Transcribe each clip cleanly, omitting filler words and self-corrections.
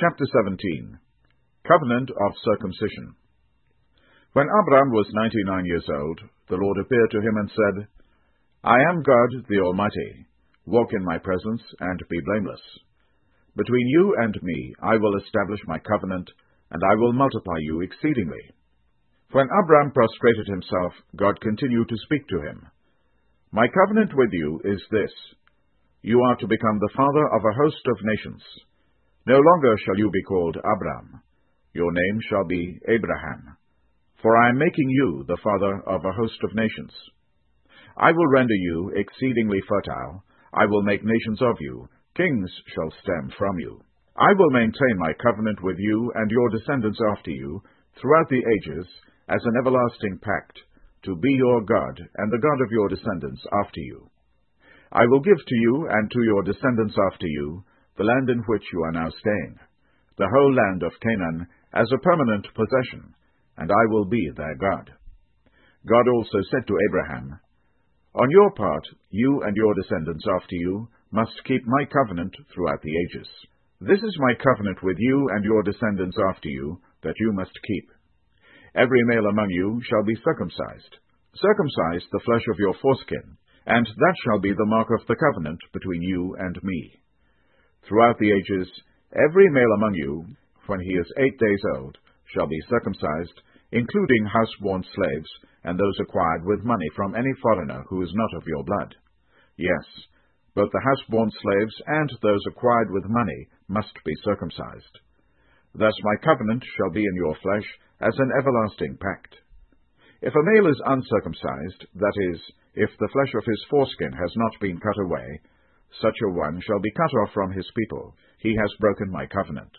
Chapter 17. Covenant of Circumcision. When Abram was 99 years old, the Lord appeared to him and said, I am God, the Almighty. Walk in my presence and be blameless. Between you and me I will establish my covenant, and I will multiply you exceedingly. When Abram prostrated himself, God continued to speak to him. My covenant with you is this. You are to become the father of a host of nations. No longer shall you be called Abram. Your name shall be Abraham. For I am making you the father of a host of nations. I will render you exceedingly fertile. I will make nations of you. Kings shall stem from you. I will maintain my covenant with you and your descendants after you throughout the ages as an everlasting pact, to be your God and the God of your descendants after you. I will give to you and to your descendants after you the land in which you are now staying, the whole land of Canaan, as a permanent possession, and I will be their God. God also said to Abraham, On your part, you and your descendants after you must keep my covenant throughout the ages. This is my covenant with you and your descendants after you, that you must keep. Every male among you shall be circumcised. Circumcise the flesh of your foreskin, and that shall be the mark of the covenant between you and me. Throughout the ages, every male among you, when he is 8 days old, shall be circumcised, including house-born slaves, and those acquired with money from any foreigner who is not of your blood. Yes, both the house-born slaves and those acquired with money must be circumcised. Thus my covenant shall be in your flesh as an everlasting pact. If a male is uncircumcised, that is, if the flesh of his foreskin has not been cut away, such a one shall be cut off from his people. He has broken my covenant.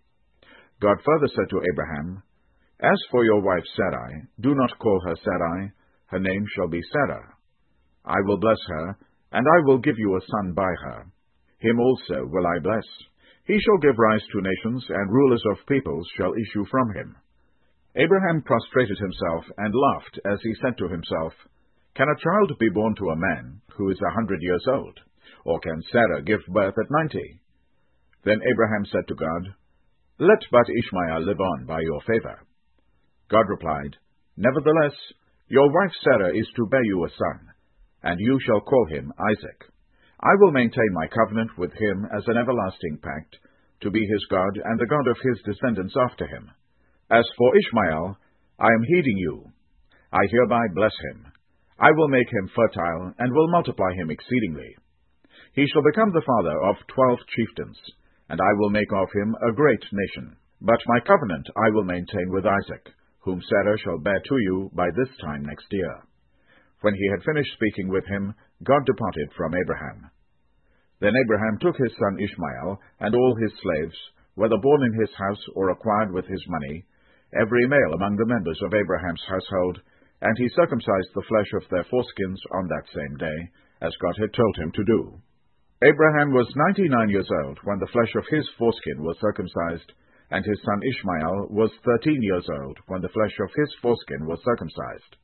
God further said to Abraham, As for your wife Sarai, do not call her Sarai. Her name shall be Sarah. I will bless her, and I will give you a son by her. Him also will I bless. He shall give rise to nations, and rulers of peoples shall issue from him. Abraham prostrated himself and laughed as he said to himself, Can a child be born to a man who is 100 years old? Or can Sarah give birth at 90? Then Abraham said to God, Let but Ishmael live on by your favor. God replied, Nevertheless, your wife Sarah is to bear you a son, and you shall call him Isaac. I will maintain my covenant with him as an everlasting pact, to be his God and the God of his descendants after him. As for Ishmael, I am heeding you. I hereby bless him. I will make him fertile, and will multiply him exceedingly. He shall become the father of 12 chieftains, and I will make of him a great nation. But my covenant I will maintain with Isaac, whom Sarah shall bear to you by this time next year. When he had finished speaking with him, God departed from Abraham. Then Abraham took his son Ishmael, and all his slaves, whether born in his house or acquired with his money, every male among the members of Abraham's household, and he circumcised the flesh of their foreskins on that same day, as God had told him to do. Abraham was 99 years old when the flesh of his foreskin was circumcised, and his son Ishmael was 13 years old when the flesh of his foreskin was circumcised.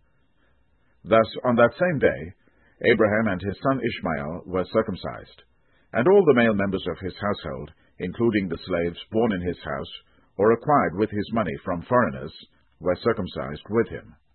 Thus, on that same day, Abraham and his son Ishmael were circumcised, and all the male members of his household, including the slaves born in his house, or acquired with his money from foreigners, were circumcised with him.